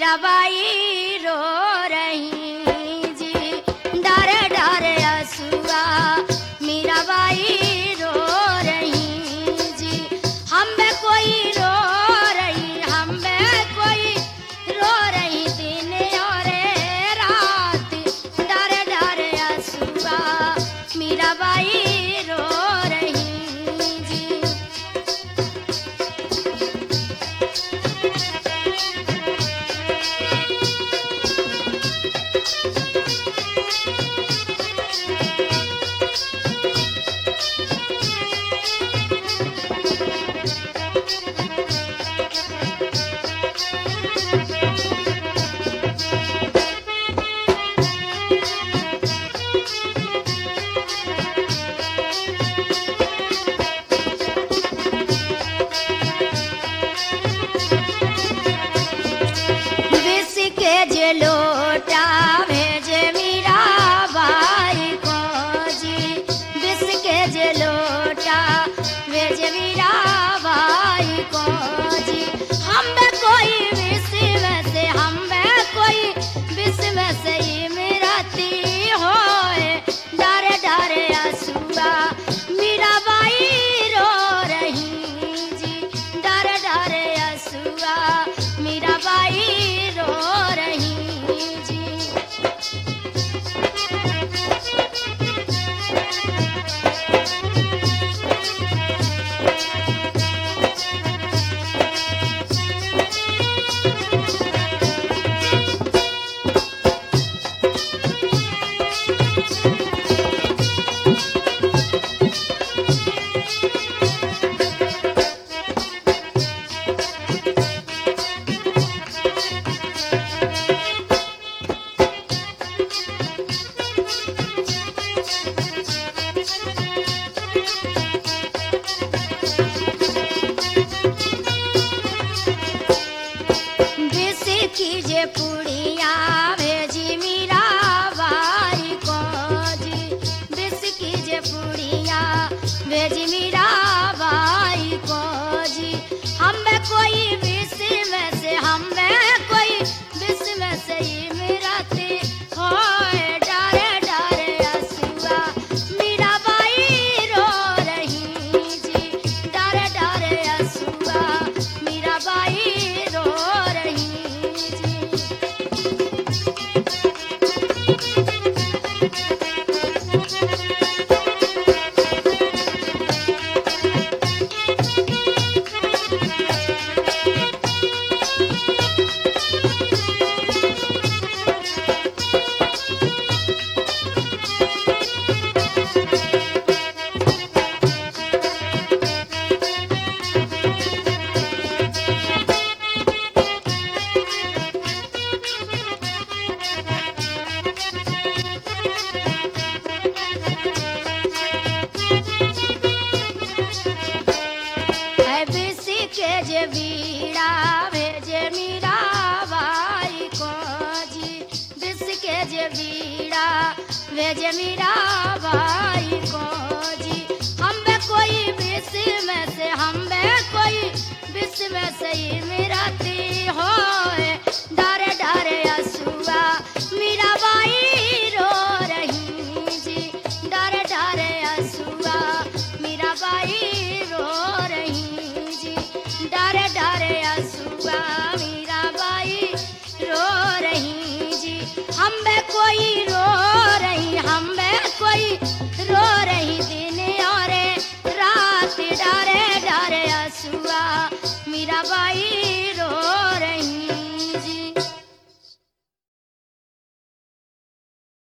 मीराबाई रो रही जी, डर डर असुआ मीराबाई रो रही जी। हम बे कोई रो रही, हम बे कोई रो रही दिन और रात, डर डर असुआ मीराबाई रो रही जी। जे लोटा भेजे मीराबाई को जी, विष के जे लोटा भेजे मीराबाई को जी। हम बे कोई विष में से, हम बे कोई विष में से ही मिराती होए, डर डर असुआ मीराबाई रो रही जी, डर डर असुआ मीराबाई रो रही जी। कीजे पुड़िया भेजी मीराबाई को जी, विष कीजे पुड़िया भेजी मीराबाई को जी। हम बे कोई विष में से, हम बे कोई विष में से ही मिराती होए, डर डर असुआ मीराबाई रो रही जी, डर डर असुआ मीराबाई रो रही। के जे बीड़ा भेजे मीराबाई को जी, विष के जे बीड़ा भेजे मीराबाई को जी। हम बे कोई विष में से, हम बे कोई विष में से ही मिराती होए, डर डर असुआ मीराबाई रो रही जी, डर डर असुआ मीराबाई रो रही जी, डर डर असुआ मीराबाई रो रही जी। हम बे कोई रो रही, हम बे कोई रो रही दिन और रात, डर डर असुआ मीराबाई